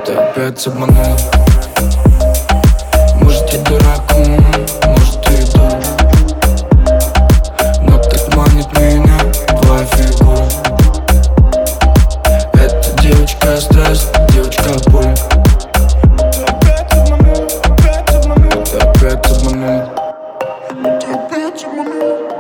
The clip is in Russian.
Ты опять обманул. Может, я дурак, может, ты и дур, но так манит меня твоя фигура. Эта девочка страсть, девочка боль. Ты опять обманул, опять обманул. Ты опять обманул. Ты опять обманул.